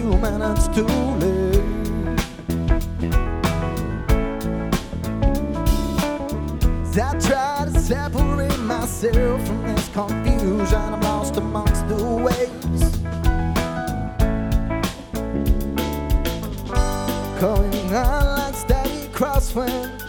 human, it's too late. I try to separate myself from this confusion. I'm lost amongst the waves, coming on like steady crosswinds.